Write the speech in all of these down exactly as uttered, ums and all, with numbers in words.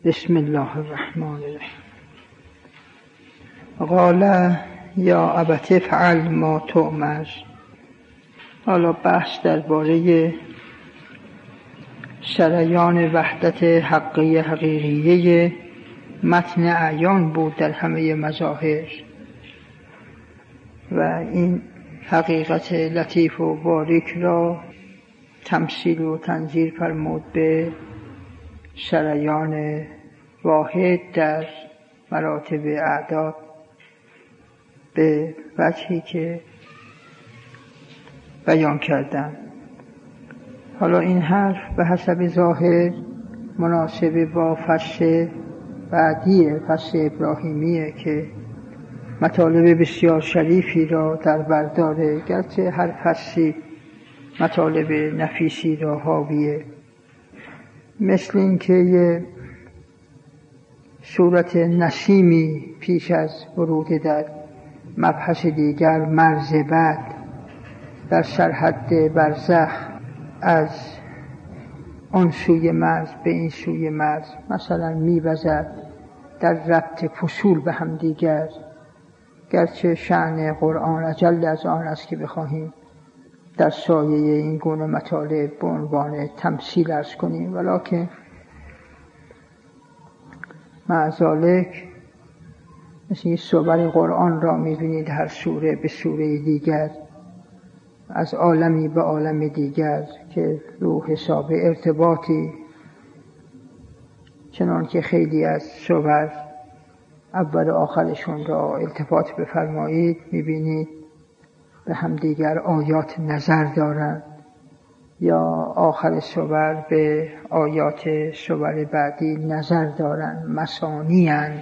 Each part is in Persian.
بسم الله الرحمن الرحیم. قال یا ابت افعل ما تؤمر. حالا بحث درباره سریان وحدت حقی حقیقیه متن اعیان بود در همه مظاهر و این حقیقت لطیف و باریک را تمثیل و تنظیر فرمود به سریان واحد در مراتب اعداد به وجهی که بیان کردم. حالا این حرف به حسب ظاهر مناسب با فصل بعدیه، فصل ابراهیمیه که مطالب بسیار شریفی را در بر داره، گرچه هر فصلی مطالب نفیسی را حاویه. مثل این که یه صورت نسیمی پیش از ورود در مبحث دیگر، مرز بعد در سرحد برزخ از آن سوی مرز به این سوی مرز مثلا می‌وزد در ربط فصول به هم دیگر، گرچه شأن قرآن اجل از آن است که بخواهیم در سایه این گونه مطالب به عنوان تمثیل عرض کنیم، ولکن مع ذالک مثل این صور قرآن را می‌بینید هر سوره به سوره دیگر از عالمی به عالم دیگر که رو حساب ارتباطی، چنان که خیلی از صور اول آخرشون را التفات بفرمایید می‌بینید به هم دیگر آیات نظر دارند یا آخر صور به آیات صور بعدی نظر دارند، مثانی اند.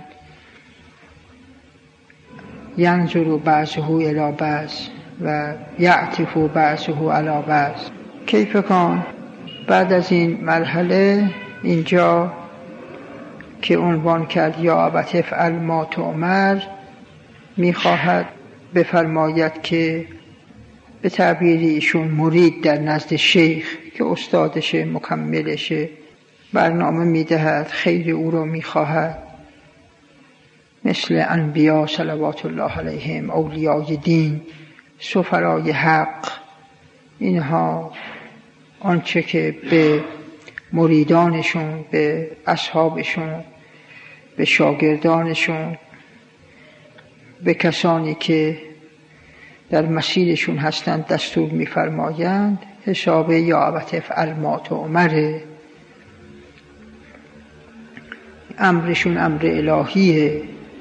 ینظر بعضه الی بعض و یعطف بعضه علی بعض. کیف کان بعد از این مرحله اینجا که عنوان کرد یا ابت افعل ما تؤمر، میخواهد بفرماید که به تعبیری ایشون مرید در نزد شیخ که استادشه، مکملشه، برنامه میدهد، خیر او را میخواهد، مثل انبیا صلوات الله علیهم، اولیای دین، سفرای حق. اینها آنچه که به مریدانشون، به اصحابشون، به شاگردانشون، به کسانی که در مسیرشون هستند دستور می‌فرمایند، حساب یا ابت افعل ما تؤمر. امرشون امر الهیه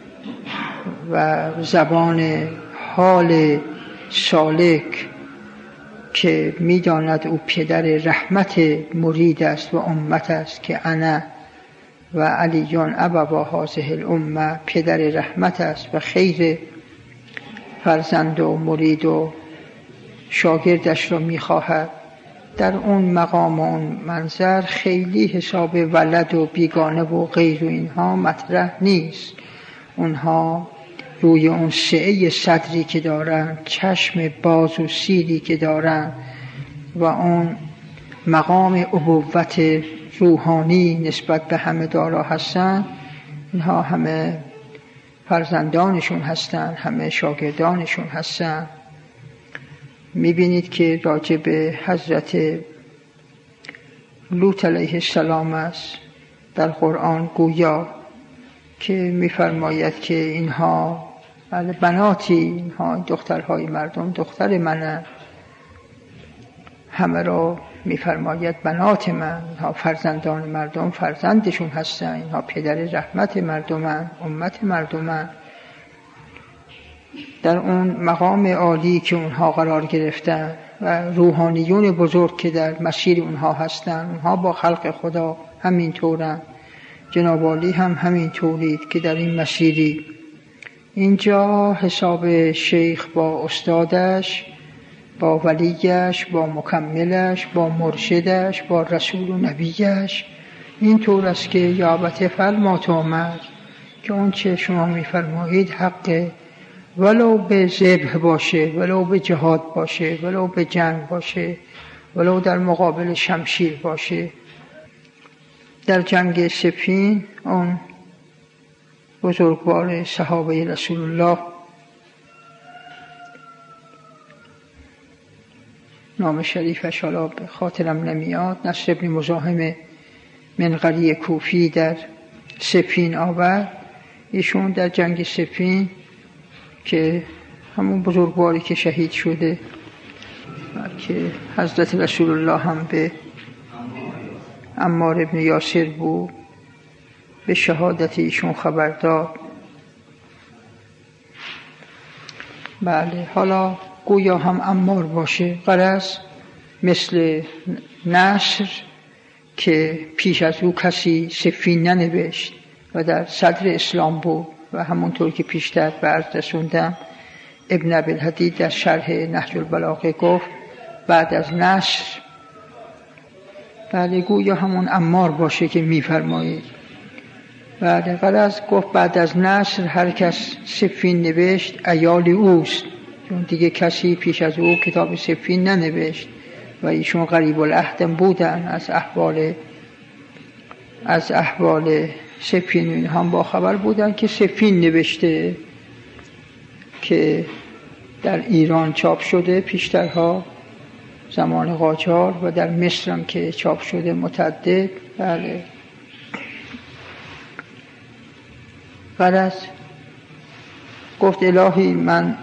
و زبان حال سالک که می‌داند او پدر رحمت مرید است و امت است که انا و علیون ابوا هذه الامه، پدر رحمت است و خیر فرزند و مرید و شاگردش را میخواهد. در اون مقام و اون منظر خیلی حساب ولد و بیگانه و غیر و اینها مطرح نیست. اونها روی اون سعه صدری که دارن، چشم باز و سیری که دارن و اون مقام ابوت روحانی نسبت به همه دارا هستن، اینها همه فرزندانشون هستن، همه شاگردانشون هستن. میبینید که راجع به حضرت لوط علیه السلام است در قرآن گویا که میفرماید که اینها بناتی، اینها دخترهای مردم دختر منه، همه را میفرماید بنات من، اینها فرزندان مردم فرزندشون هستن، اینها پدر رحمت مردمن، امت مردمن. در اون مقام عالی که اونها قرار گرفتن و روحانیون بزرگ که در مسیر اونها هستن، اونها با خلق خدا همین طورن، جناب عالی هم همین طورید که در این مسیری. اینجا حساب شیخ با استادش، با ولیش، با مکملش، با مرشدش، با رسول و نبیش این طور است که یا ابت افعل ما تؤمر، که اون چه شما میفرمایید حقه، ولو به ذبح باشه، ولو به جهاد باشه، ولو به جنگ باشه، ولو در مقابل شمشیر باشه. در جنگ صفین اون بزرگوار صحابه رسول الله، نام شریفش حالا به خاطرم نمیاد، نصر ابن مزاحم منقری کوفی در سفین آورد. ایشون در جنگ سفین که همون بزرگواری که شهید شده که حضرت رسول الله هم به عمار ابن یاسر بود به شهادت ایشون خبر داد. بله، حالا گویا هم عمار باشه، غرض مثل نصر که پیش از او کسی سفین ننوشت و در صدر اسلام بود و همونطور که پیشتر به عرض رسوندم ابن ابی‌الحدید در شرح نهج البلاغه گفت بعد از نصر، بله گویا همون عمار باشه که میفرمایید. بله، غرض گفت بعد از نصر هر کس سفین نوشت عیال اوست، چون دیگه کسی پیش از او کتاب سفین ننوشت و ایشون قریب العهد بودن، از احوال از احوال سفین این هم با خبر بودن که سفین نوشته که در ایران چاپ شده پیشترها زمان قاجار و در مصر هم که چاپ شده متعدد. بله، غرض گفت الهی من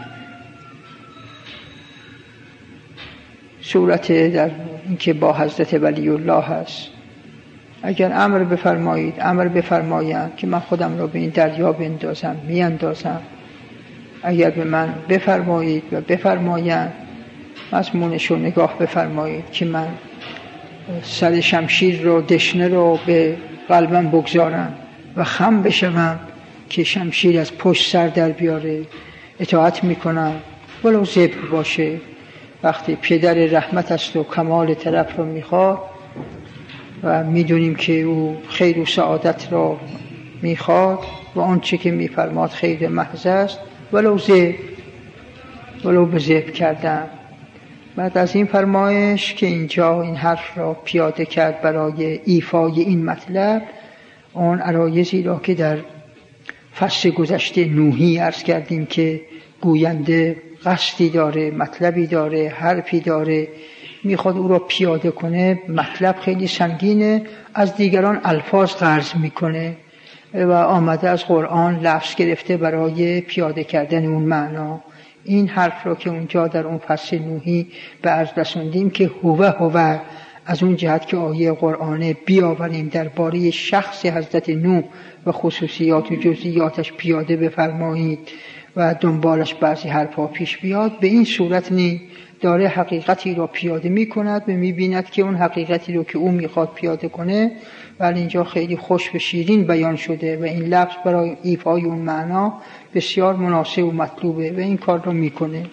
صورت در اینکه با حضرت ولی الله هست، اگر امر بفرمایید امر بفرمایند که من خودم را به این دریا بندازم میاندازم، اگر به من بفرمایید و بفرمایند مضمونش رو نگاه بفرمایید که من سر شمشیر رو دشنه رو به قلبم بگذارم و خم بشم که شمشیر از پشت سر در بیاره، اطاعت میکنم ولو ذبح باشه. وقتی پدر رحمت است و کمال طرف رو میخواد و میدونیم که او خیر و سعادت را میخواد و آنچه که میفرماد خیر محض است، ولو ذبح ولو به ذبح کردن. بعد از این فرمایش که اینجا این حرف را پیاده کرد برای ایفای این مطلب، اون عرایضی را که در فصل گذشته نوحی عرض کردیم که گوینده قصدی داره، مطلبی داره، حرفی داره، میخواد او را پیاده کنه، مطلب خیلی سنگینه، از دیگران الفاظ قرض میکنه و آمده از قرآن لفظ گرفته برای پیاده کردن اون معنا. این حرف را که اونجا در اون فصل نوحی به عرض رسوندیم که هوه هوه از اون جهت که آیه قرآنه بیاوریم درباره شخص حضرت نوح و خصوصیات و جزئیاتش پیاده بفرمایید و دنبالش بعضی حرفا پیش بیاد، به این صورت نی داره حقیقتی را پیاده می کند و می بیند که اون حقیقتی رو که او میخواد پیاده کنه ولی اینجا خیلی خوش و شیرین بیان شده و این لفظ برای ایفای اون معنا بسیار مناسب و مطلوبه و این کار رو میکنه.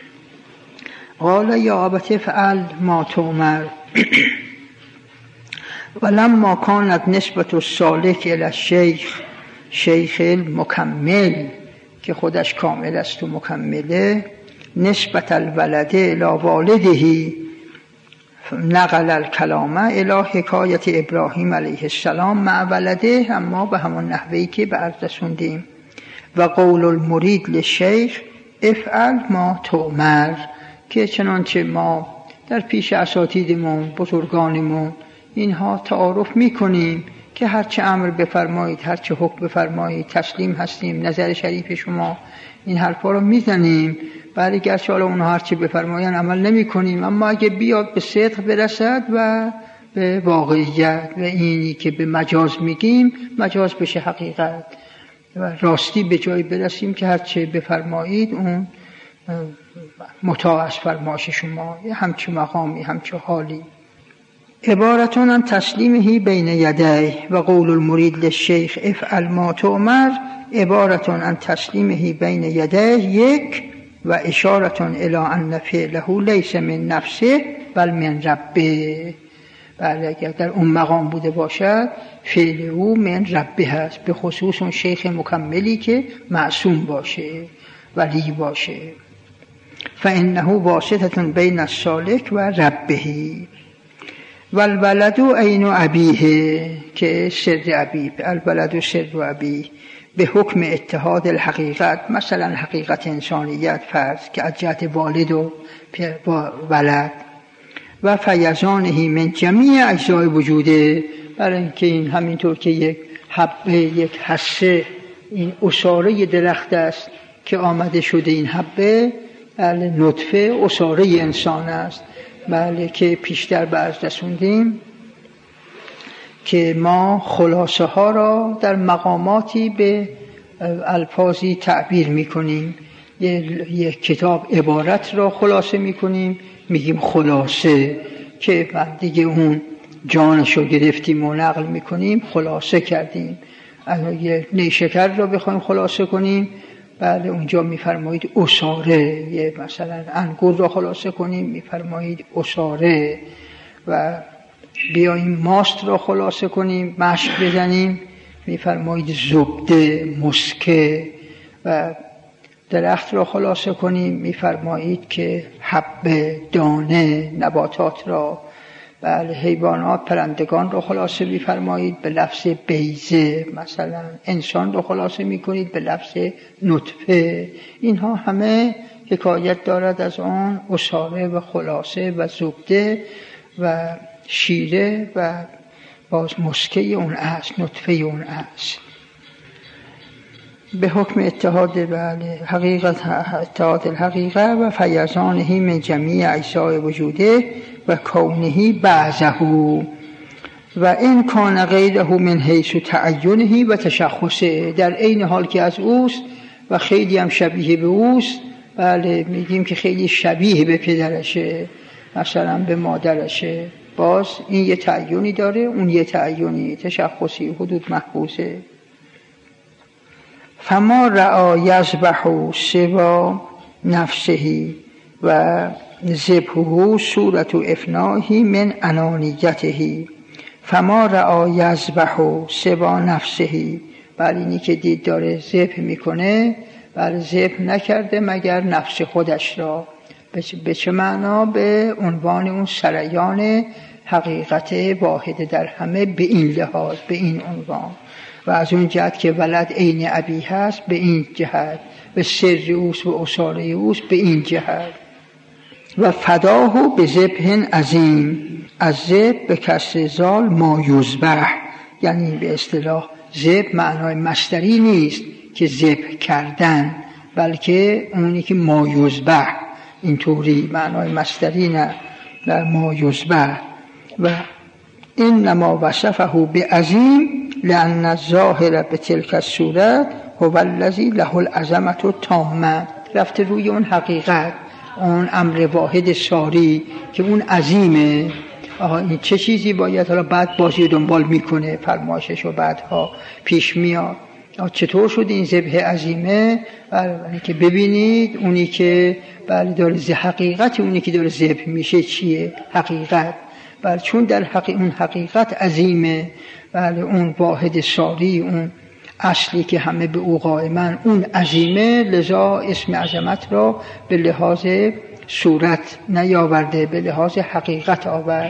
قال یا ابت فعل ما تؤمر ولما كانت نسبت السالک الی الشیخ شیخ المکمل که خودش کامل است و مکمله، نسبت الولد الی والده نقل الکلام الی حکایت ابراهیم علیه السلام مع ولده، اما به همون نحوهی که به عرض رسوندیم. و قول المرید للشیخ افعل ما تؤمر، که چنانچه ما در پیش اساتیدمون بزرگانمون اینها تعارف میکنیم که هرچه امر بفرمایید هرچه حکم بفرمایید تسلیم هستیم، نظر شریف شما، این حرفا رو میزنیم. برای گرچه حالا اونها هرچه بفرمایند عمل نمی کنیم، اما اگه بیاد به صدق برسد و به واقعیت و اینی که به مجاز میگیم مجاز بشه حقیقت و راستی به جایی برسیم که هرچه بفرمایید اون مطاع از فرمایش شما، همچه مقامی همچه حالی. عبارتون عن تسلیمه بین یدیه و قول المرید للشیخ افعل ما تؤمر عبارتون عن تسلیمه بین یدیه یک و اشارتون الی ان فعله لیس من نفسه بل من ربه. بله، اگر در اون مقام بوده باشد فعل او من ربه هست، به خصوص اون شیخ مکملی که معصوم باشه ولی باشه. فانه واسطه بین السالک و ربه. والولد عین ابیه که سر ابی، الولد سر ابی به حکم اتحاد الحقیقت، مثلا حقیقت انسانیت فرض که از جهت والد و ولد و فیضانه من جمیع اجزای وجوده، برای اینکه این همینطور که یک حبه یک حصه این عصاره درخت است که آمده شده، این حبه بله نطفه عصاره انسان است، بله که پیشتر برز رسوندیم که ما خلاصه ها را در مقاماتی به الفاظی تعبیر میکنیم. یک کتاب عبارت را خلاصه میکنیم میگیم خلاصه، که بعد دیگه اون جانش رو گرفتیم و نقل میکنیم خلاصه کردیم. اگر یه نیشکر را بخوایم خلاصه کنیم بله اونجا میفرمایید عصاره، یه مثلا انگور را خلاصه کنیم میفرمایید عصاره، و بیاییم ماست را خلاصه کنیم مشک بزنیم میفرمایید زبده مسکه، و درخت را خلاصه کنیم میفرمایید که حبه دانه نباتات را، بله حیوانات پرندگان رو خلاصه میفرمایید به لفظ بیضه، مثلا انسان رو خلاصه میکنید به لفظ نطفه. اینها همه حکایت دارد از آن عصاره و خلاصه و زبده و شیره و باز مسکه اون است، نطفه اون است. به حکم اتحاد بله حقیقت اتحاد الحقیقه و فیضانه من جمیع اجزای وجوده و کونه بعضه و این کان غیره من حیث تعینه و تشخصه، در عین حال که از اوست و خیلی هم شبیه به اوست. بله میگیم که خیلی شبیه به پدرشه مثلا به مادرشه، باز این یه تعیینی داره اون یه تعیینی تشخصی حدود محفوظه. فما رعا یذبح سوا نفسه و ذبحه صورت افناه من انانیته. فما رعا یذبح سوا نفسه، بله اینی که دید داره ذبح میکنه، بله ذبح نکرده مگر نفس خودش را. به چه معنا؟ به عنوان اون سریان حقیقت واحد در همه، به این لحاظ به این عنوان، و از اون جهت که ولد عین ابی هست به این جهت، به سر اوست و عصاره اوست به این جهت. و فداه به ذبح عظیم، از ذبح به کسر زال ما یذبح، یعنی به اصطلاح ذبح معنای مصدری نیست که ذبح کردن، بلکه اونی که ما یذبح اینطوری معنای مصدری نه، در ما یذبح. و انما وصفه بعظیم لأن الظاهر بتلك الصورت هو الذي له العظمة التامة، رفته روی اون حقیقت، اون امر واحد ساری که اون عظیمه. آها این چه چیزی باید، حالا بعد بازی دنبال میکنه فرمایشش و بعدها پیش میاد چطور شد این ذبح عظیمه. بله که ببینید اونی که بله داره ز حقیقت، اونی که داره ذبح میشه چیه؟ حقیقت. بله چون در حقیقت اون حقیقت عظیمه، بله اون واحد ساری، اون اصلی که همه به او قائمن اون عظیمه، لذا اسم عظمت را به لحاظ صورت نیاورده، به لحاظ حقیقت آورد.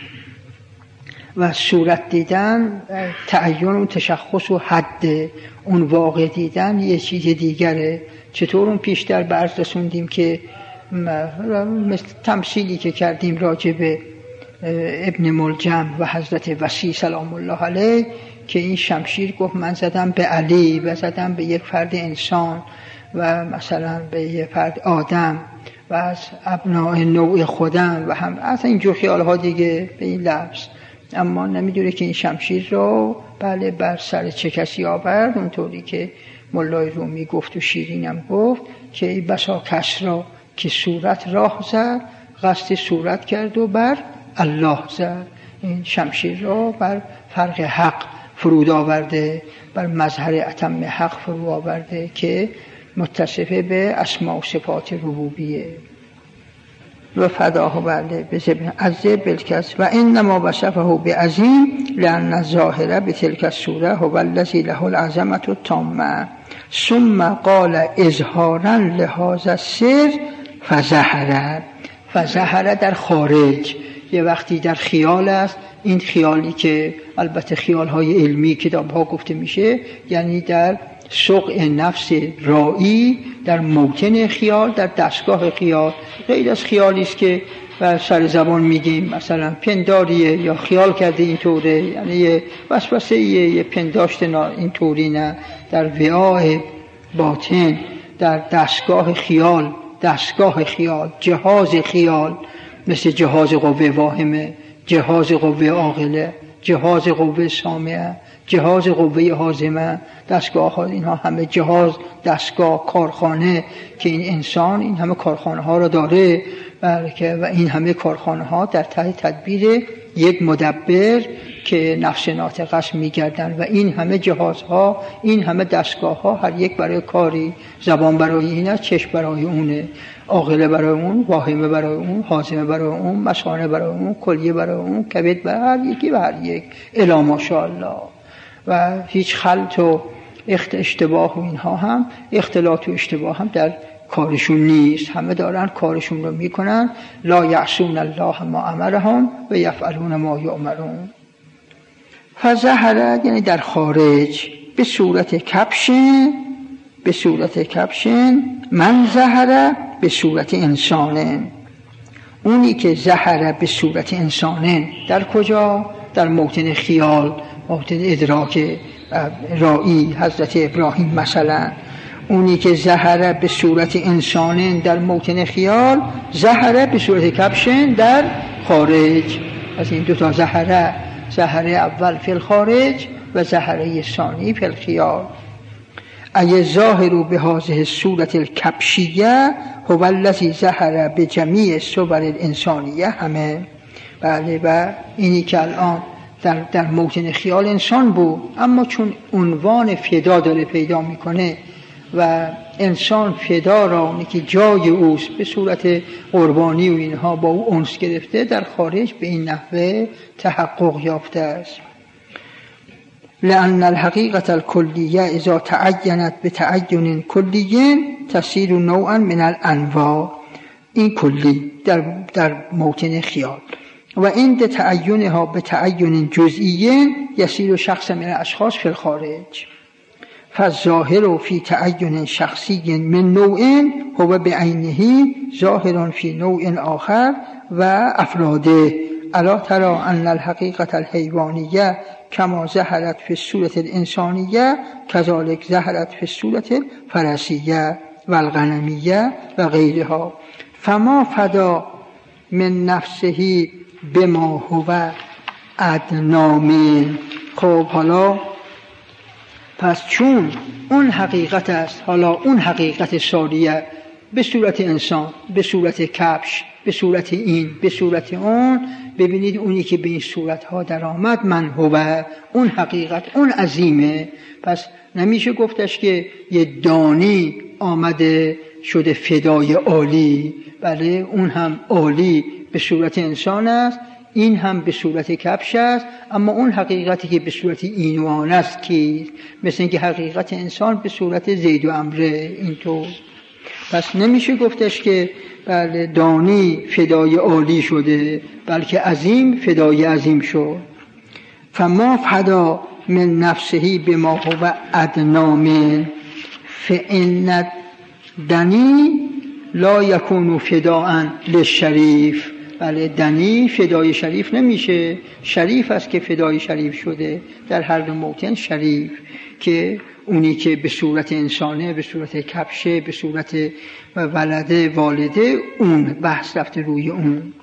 و صورت دیدن تعین و تشخص و حد، اون واقع دیدن یه چیز دیگره. چطور اون پیشتر برز رسوندیم که مثل تمثیلی که کردیم راجع به ابن ملجم و حضرت وصی سلام الله علیه که این شمشیر گفت من زدم به علی و زدم به یک فرد انسان و مثلا به یک فرد آدم و از ابناء نوع خودم و هم از اینجور خیالها دیگه به این لفظ، اما نمیدونه که این شمشیر رو بله بر سر چه کسی آورد، اونطوری که مولای رومی گفت و شیرینم گفت که ای بسا کس را که صورت راه زد، قصد صورت کرد و بر الله زد. این شمشیر را بر فرق حق فرود آورده، بر مظهر اتم حق فرود آورده که متصفه به اسماء و صفات ربوبیه. و فداه بله به ذبح عظیم بالکس و انما وصفه بعظیم لأن الظاهر بتلك الصوره هو الذي له العظمة التامة. ثم قال اظهارا لهذا السر فظهر، فظهر در خارج، یه وقتی در خیال است. این خیالی که البته خیال‌های علمی کتاب‌ها گفته میشه، یعنی در سقع نفس رائی، در موطن خیال، در دستگاه خیال. غیر از خیالی است که و سر زبان میگیم مثلا پنداریه یا خیال کرده اینطوره، یعنی یه وسوسه یه پنداشت اینطوری، نه، در وعای باطن، در دستگاه خیال، دستگاه خیال، جهاز خیال، مثل جهاز قوه واهمه، جهاز قوه عاقله، جهاز قوه سامعه، جهاز قوه حازمه. دستگاه ها اینها همه جهاز، دستگاه، کارخانه که این انسان این همه کارخانه ها رو داره، بلکه و این همه کارخانه ها در تحت تدبیر یک مدبر که نفس ناطقه است میگردن و این همه جهازها، این همه دستگاه ها، هر یک برای کاری. زبان برای اینه، چشم برای اونه، عاقله برای اون، واهمه برای اون، حازمه برای اون، مثانه برای اون، کلیه برای اون، کبد برای هر یکی و هر یک، الا ماشاءالله. و هیچ خلط و اشتباه و اینها هم، اختلاط و اشتباه هم در کارشون نیست. همه دارن کارشون رو میکنن. لا یعصون الله ما امرهم و یفعلون ما یؤمرون. فظهر یعنی در خارج، به صورت کبشن، به صورت کبشن، من ظهر به صورت انسانه. اونی که ظهر به صورت انسانه در کجا؟ در موطن خیال، موطن ادراک رائی حضرت ابراهیم مثلا. اونی که ظهر به صورت انسانه در موطن خیال، ظهر به صورت کبشن در خارج. از این دوتا ظهره، ظهره اول فی الخارج و ظهره ثانی فی الخیال. ای ظاهر به هذه صورت الکبشیه هو الذی ظهر به جمیع صور الانسانیه همه. بله، و اینی که الان در, در موطن خیال انسان بود، اما چون عنوان فدا داره پیدا میکنه و انسان فدا را اونی که جای اوست به صورت قربانی و اینها با او انس گرفته، در خارج به این نحوه تحقق یافته است. لأن الحقیقة الکلیه اذا تعینت به تعین کلیه تصیر نوعا من الانواع. این کلی در, در موطن خیال و عند تعینها به تعین جزئیه یصیر شخص من الاشخاص فی الخارج. فالظاهر فی تعین شخصی من نوع هو بعینه ظاهر فی نوع آخر و افراده. الا ترى ان الحقیقة الحیوانیه کما ظهرت فی الصورة الانسانیه کذالک ظهرت فی الصورة الفرسیه و الغنمیه و غیرها. فما فدا من نفسه بما هو ادنا من. خب حالا پس چون اون حقیقت است، حالا اون حقیقت ساریه به صورت انسان، به صورت کبش، به صورت این، به صورت اون، ببینید اونی که به این صورتها در آمد من هو، اون حقیقت، اون عظیمه. پس نمیشه گفتش که یه دانی آمده شده فدای عالی. بله، اون هم عالی به صورت انسان است، این هم به صورت کبش است، اما اون حقیقتی که به صورت این و آن است که مثل اینکه حقیقت انسان به صورت زید و امره اینطور. پس نمیشه گفتش که بله دانی فدای عالی شده، بلکه عظیم فدای عظیم شد. فما فدا من نفسه بما هو ادنا من فان دنی لا یکون فداء للشریف. بله، دنی فدای شریف نمیشه، شریف است که فدای شریف شده. در هر دو موطن شریف که اونی که به صورت انسانه، به صورت کبشه، به صورت ولده والده، اون بحث رفته روی اون.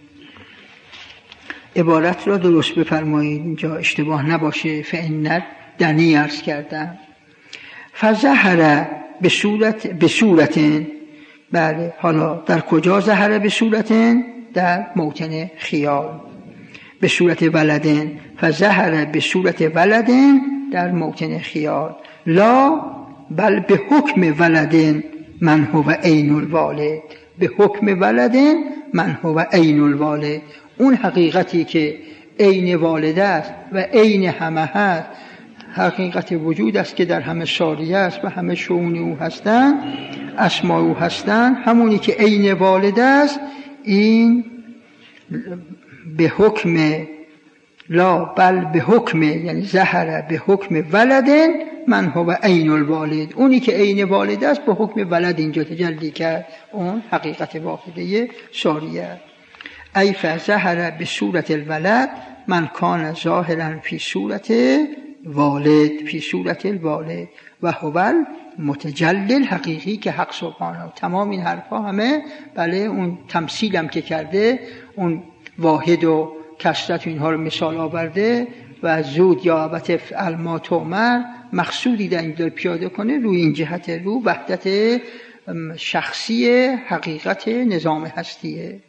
عبارت را درست بفرمایید اینجا اشتباه نباشه. فإن دنی عرض کردم. فظهر به صورت به صورتن. بله، حالا در کجا ظهر به صورتن؟ در موطن خیال به صورت ولدن. فظهر به صورت ولدن در موطن خیال. لا بل به حکم ولدن من هو عین الوالد. به حکم ولدن من هو عین الوالد. اون حقیقتی که عین والد است و عین همه هست، حقیقت وجود است که در همه ساریه است و همه شؤون او هستند، اسماء او هستند، همونی که عین والد است. این به حکم لا بل به حکم، یعنی ظهر به حکم ولدن من هو عین الوالد، اونی که عین والد است به حکم ولد اینجا تجلی کرد، اون حقیقت واحده شاریه. ای فظهر به صورت الولد من کان ظاهرا فی صورت والد، فی صورت الوالد و هو المتجلی الحقیقی که حق سبحانه. تمام این حرفا همه بله اون تمثیل هم که کرده، اون واحد و کثرت و اینها رو مثال آورده و زود یا ابت الما تومر مقصودی در این دل پیاده کنه روی این جهت، رو وحدت شخصی حقیقت نظام هستیه.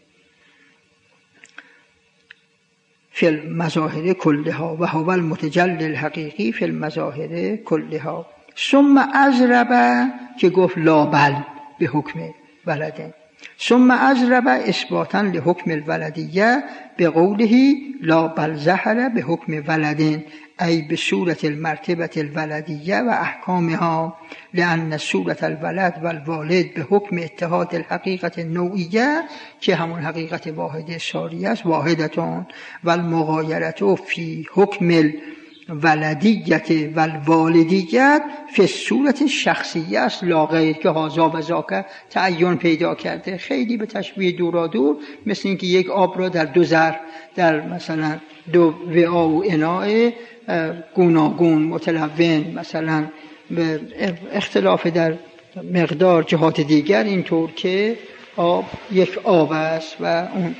فی المظاهر کلها و هو المتجلی الحقیقی فی المظاهر کلها. ثم اضرب که گفت لا بل به حکم ولده، ثم اضرب اثباتا لحکم الولدیه به قوله لا بل ظهر به حکم ولدن ای به صورت المرتبه الولدیه و احکامها، لان صورت الولد و الوالد به حکم اتحاد الحقیقت نوعیه که همون حقیقت واحد شاریه است، واحدتون و المغایرت فی حکم ولدیت و الوالدیت فی صورت شخصیه است لا غیر، که هازا و ذاک تعین پیدا کرده. خیلی به تشبیه دورا دور، مثل اینکه یک آب را در دو ظرف، در مثلا دو وعا و اناء گوناگون متلون، مثلا به اختلاف در مقدار جهات دیگر، اینطور که آب یک آب است. و اون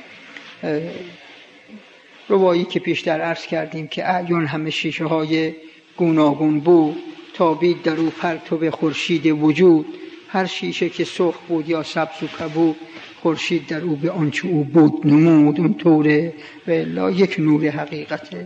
روایی که پیشتر عرض کردیم که اعیان همه شیشه های گوناگون بود، تابید در او پرتو خورشید وجود، هر شیشه که سرخ بود یا سبز و کبود، خورشید در او به آنچه او بود نمود، اون طوره و الا یک نور حقیقته.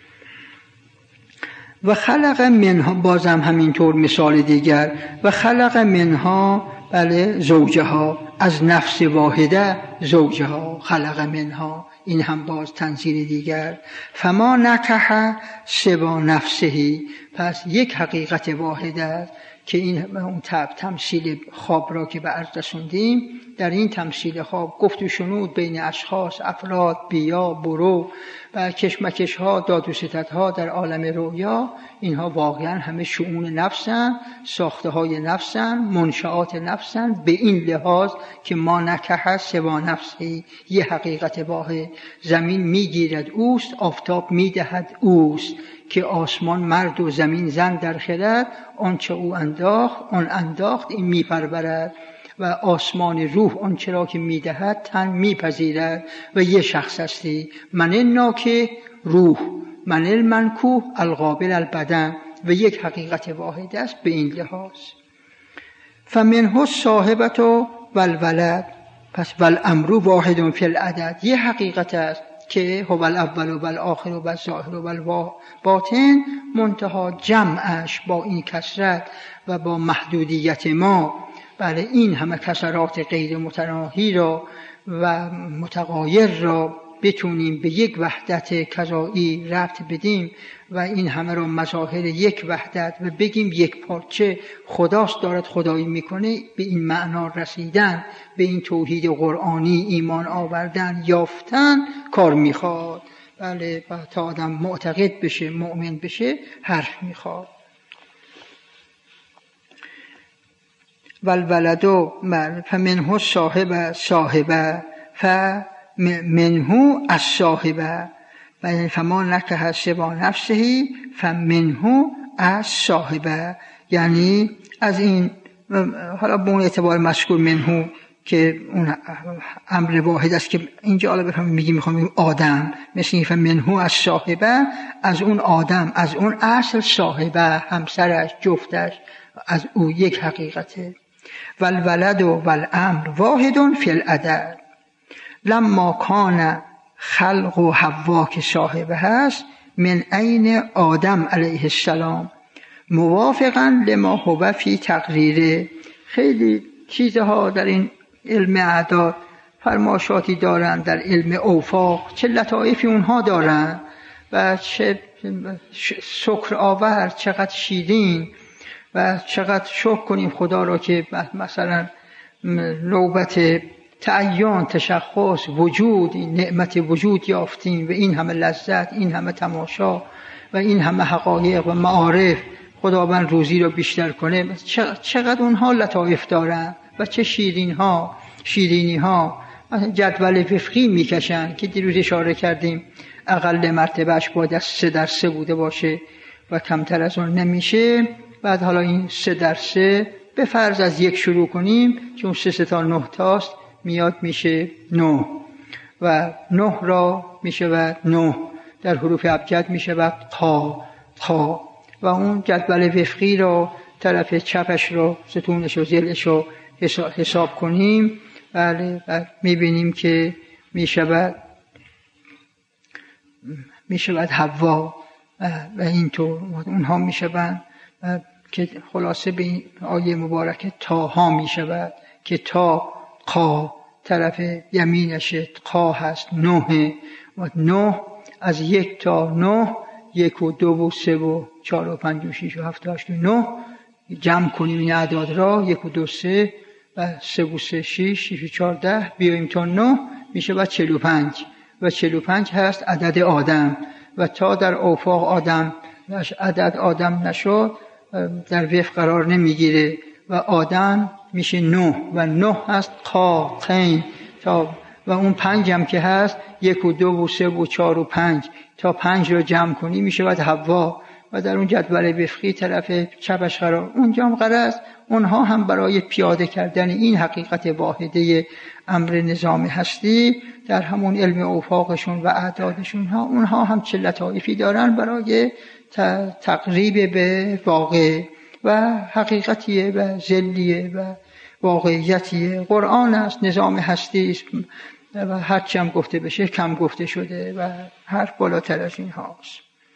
و خلق منها، بازم همینطور مثال دیگر، و خلق منها بله زوجها، از نفس واحده زوجها خلق منها، این هم باز تنزیل دیگر. فما نکح سوا نفسهی، پس یک حقیقت واحد است که این اون تمثیل خواب را که به عرض رسوندیم، در این تمثیل خواب گفت و شنود بین اشخاص، افراد، بیا برو و کشمکش ها، داد و ستد ها در عالم رویا، اینها واقعا همه شؤون نفسن، ساخته های نفسن، منشآت نفسن، به این لحاظ که ما نکح سوا نفسی، یه حقیقت واحد. زمین میگیرد اوست، آفتاب میدهد اوست، که آسمان مرد و زمین زن در خرد، آنچه او انداخت آن انداخت این میپرورد، و آسمان روح آنچه را که میدهد تن میپذیرد، و یه شخص هستی. من ناکه روح، من المنکوح القابل البدن، و یک حقیقت واحد است به این لحاظ. فمنه صاحبت و الولد، پس والامر واحد فی العدد، یه حقیقت است که هو الاول و الاخر و الظاهر و الباطن، منتها جمعش با این کثرت و با محدودیت ما، بله این همه کثرات غیر متناهی را و متغایر را بتونیم به یک وحدت کذایی ربط بدیم و این همه را مظاهر یک وحدت و بگیم یک پارچه خداست دارد خدایی میکنه، به این معنا رسیدن، به این توحید قرآنی ایمان آوردن، یافتن کار میخواد. بله تا آدم معتقد بشه، مؤمن بشه، حرف میخواد. والولدو فمنه صاحب صاحبه فمنه الصاحبه، و فما نکح سوا نفسه فمنه الصاحبه، یعنی از این، حالا به اون اعتبار مذکور منه که اون امر واحد است که اینجا حالا بفهمیم، میگیم میخوام آدم، مثل این فمنه الصاحبه، از اون آدم، از اون اصل صاحبه، همسرش، جفتش، از او یک حقیقته. والولد و والامر واحد فی العدد، لما کان خلق و حوا که صاحبه هست من عین آدم علیه السلام موافقا لما هو فی تقریره. خیلی چیزها در این علم اعداد فرماشاتی دارن، در علم اوفاق چه لطایفی اونها دارن و چه شکر آور، چقدر شیرین و چقدر شکر کنیم خدا را که مثلا نوبت تعین، تشخص، وجود، این نعمت وجود یافتیم و این همه لذت، این همه تماشا و این همه حقایق و معارف. خداوند روزی رو بیشتر کنه. چقدر اونها لطایف دارن و چه شیرین ها شیرینی ها. جدول وفقی میکشن که دیروز اشاره کردیم اقل مرتبهش باید از سه در سه بوده باشه و کمتر از اون نمیشه. بعد حالا این سه در سه به فرض از یک شروع کنیم چون سه سه تا نه تاست میاد میشه نه و نه را میشه و نه در حروف ابجد میشه و تا تا و اون جدول وفقی رو طرف چپش رو ستونش و زلش رو حساب کنیم. بله و میبینیم که میشود میشود حوا و اینطور اونها میشوند که خلاصه به این آیه مبارکه تاها میشود که تا قا طرف یمینش قا هست نه و نه از یک تا نه یک و دو و سه و چهار و پنج و شیش و هفت و هشت و نه جمع کنیم این اعداد را یک و دو سه و سه و سه شیش شیش و چهار ده بیاییم تا نه میشه و چهل و پنج و چهل و پنج هست عدد آدم و تا در اوفاق آدم عدد آدم نشد در وفق قرار نمیگیره و آدم میشه نه و نه هست قا قین تا و اون پنج هم که هست یک و دو و سه و چهار و پنج تا پنج رو جمع کنی میشه باید حوا و در اون جدول وفقی طرف چپش قرار. اونجا هم غرض اونها هم برای پیاده کردن این حقیقت واحده امر نظام هستی در همون علم اوفاقشون و اعدادشون ها اونها هم چه لطایفی دارن برای تقریب به واقع و حقیقتیه و ذلیه و واقعیتیه. قرآن است، نظام هستی است و هرچی هم گفته بشه کم گفته شده و هر بالاتر از این هاست.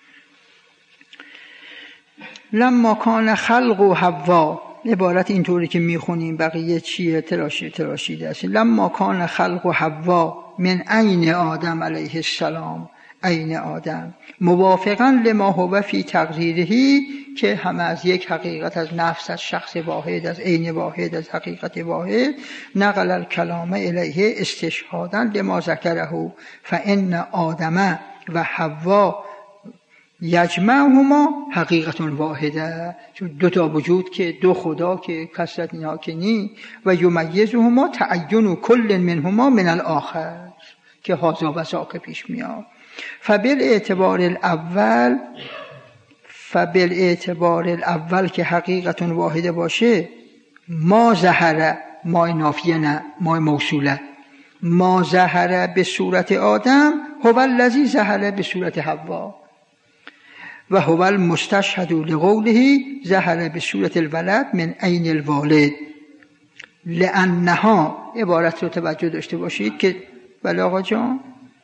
لما کان خلق و حوا، عبارت اینطوری که میخونیم بقیه چیه تراشی تراشیده است. لما کان خلق و حوا من عین آدم علیه السلام، عین آدم موافقا لما هو فی تقریرهی که همه از یک حقیقت، از نفس، از شخص واحد، از عین واحد، از حقیقت واحد. نقل الکلام الیه استشهادا لما ذکره فان آدم و حوا یجمعهما حقیقت واحده، چون دو تا وجود که دو خدا که کثرت اینها که نی و یمیزهما تعین کل منهما من الاخر که هذا و ذاک پیش میاد. فبال اعتبار الاول فبال اعتبار الاول که حقیقت واحده باشه ما ظهر ما نافیه نه ما موصوله ما ظهر به صورت آدم هو الذی ظهر به صورت حوا و هو المستشهد لقوله ظهر به صورت الولد من عین الوالد لانها. عبارت رو توجه داشته باشید که بله آقا جان.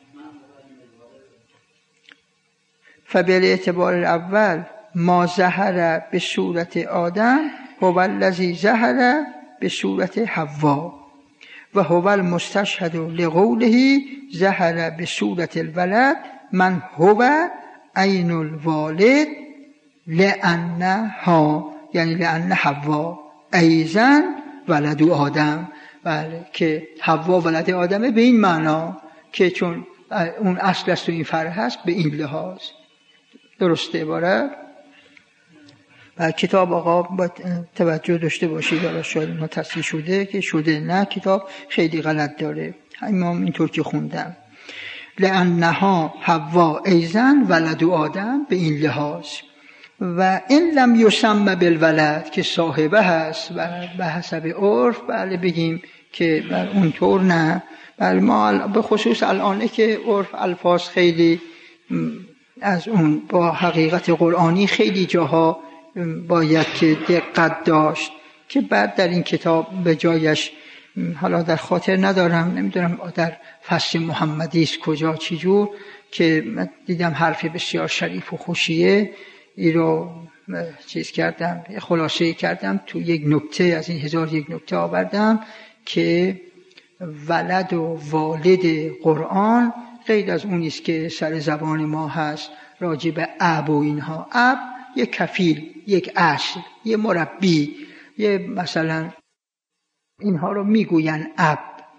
فبالاعتبار الاول ما ظهر به صورت آدم هو الذی ظهر به صورت حوا و هو المستشهد لقوله ظهر به صورت الولد من هو عین الوالد لانها، یعنی لان حوا ایضا ولد آدم. بله که حوا ولد آدمه به این معنا که چون اون اصل است و این فرع هست به این لحاظ. درسته عبارت؟ و کتاب آقا با توجه داشته باشید و شاید ما تصحیح شده که شده نه کتاب خیلی غلط داره. امام اینطور که خوندم لانها حوا ایضا ولد آدم به این لحاظ و این لم یسمى بالولد که صاحبه هست و به حسب عرف بله بگیم که بر اونطور نه. بله ما به خصوص الان که عرف الفاظ خیلی از اون با حقیقت قرآنی خیلی جاها باید که دقت داشت که بعد در این کتاب به جایش حالا در خاطر ندارم نمیدونم در فصل محمدی است کجا چی جور که دیدم حرف بسیار شریف و خوشیه این رو چیز کردم خلاصه کردم تو یک نکته از این هزار یک نکته آوردم که ولد و والد قرآن غیر از اون است که سر زبان ما هست راجع به اب و اینها. اب یک کفیل، یک اصل، یک مربی، یک مثلا اینها رو میگوین اب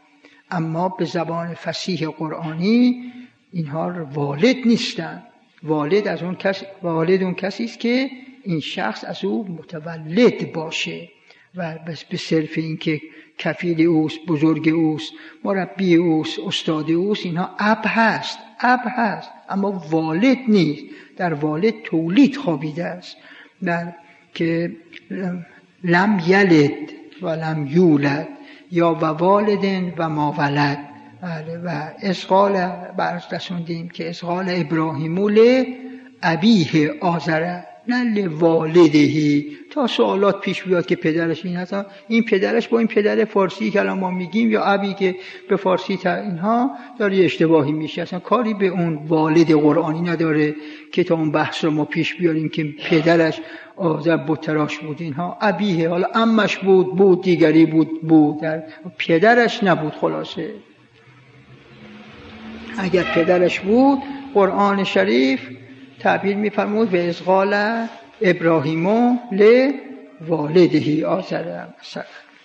اما به زبان فصیح قرآنی اینها والد نیستن. والد از اون کس والد اون کسی است که این شخص از او متولد باشه و بس به صرف این که کفیل اوست، بزرگ اوست، مربی اوست، استاد اوست، اینها اب هست، اب هست اما والد نیست. در والد تولید خوابیده است، در که لم یلد و لم یولد یا و والدن و ما ولد. و اسقال برش رسوندیم که اسقال ابراهیم ل ابیه آزره نه لوالدهی، تا سوالات پیش بیاد که پدرش این هست، این پدرش با این پدر فارسی که الان ما میگیم یا ابی که به فارسی تا اینها داره اشتباهی میشه، اصلا کاری به اون والد قرآنی نداره که تا اون بحث رو ما پیش بیاریم که پدرش آذر بتراش بود. اینها ابیه، حالا امش بود بود دیگری بود بود در پدرش نبود. خلاصه اگر پدرش بود قرآن شریف تعبیر می‌فرمود به ازغال ابراهیم ل والدهی آزر. مثلا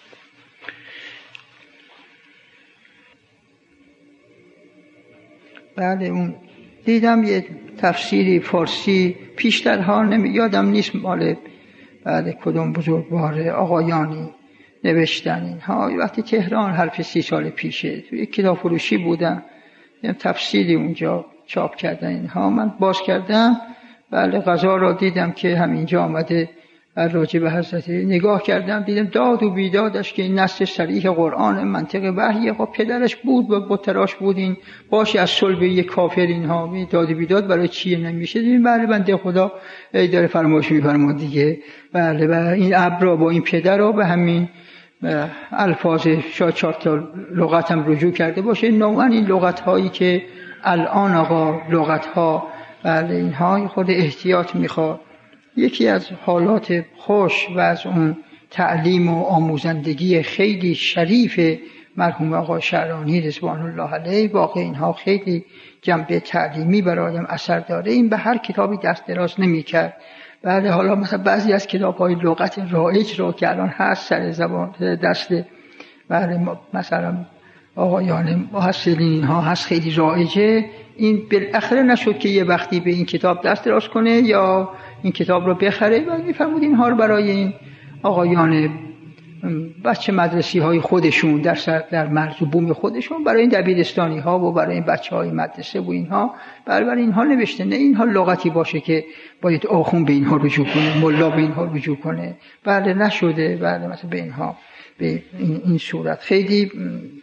بله اون دیدم یه تفسیری فارسی پیشترها نمی یادم نیست مال بعد کدوم بزرگوار آقایانی نوشتن اینها، وقتی تهران حرف سی سال پیشه توی کتاب فروشی بودم یه تفسیری اونجا چاپ کردن اینها، من باز کردم بله غذا را دیدم که همینجا آمده راجع به حضرت نگاه کردم دیدم داد و بیدادش که این نص صریح قرآن منطق وحیه. خب پدرش بود و بتراش بود، این باشه از صلب یک کافر اینها داد و بیداد برای چیه نمیشه؟ دیدیم بله بنده خدا ای داره فرمایش میفرماد دیگه. بله و این اب را با این پدر را به همین الفاظ شاید چهار تا لغت هم رجوع کرده باشه. نوعا این لغت هایی که الان آقا لغت ها بله اینها خود احتیاط میخواد. یکی از حالات خوش و از اون تعلیم و آموزندگی خیلی شریف مرحوم آقا شعرانی رضوان الله علیه، واقع اینها خیلی جنبه تعلیمی برای آدم اثر داره. این به هر کتابی دست دراز نمی‌کرد. بله حالا مثلا بعضی از کتاب‌های لغت رایج رو که الان هست سر زبان دست بله مثلا آقایان محصلین اینها هست خیلی رایجه، این بالاخره نشد که یه وقتی به این کتاب دست دراز کنه یا این کتاب رو بخره و میفرمود اینها رو برای این آقایان بچه مدرسی های خودشون در سر در مرز و بوم خودشون، برای این دبیرستانی ها و برای این بچه های مدرسه و اینها برای, برای اینها نوشته. نه اینها لغتی باشه که باید آخون به اینها رجوع کنه، ملا به اینها رجوع کنه. بله نشده. بله مثلا به اینها به این, این صورت خیلی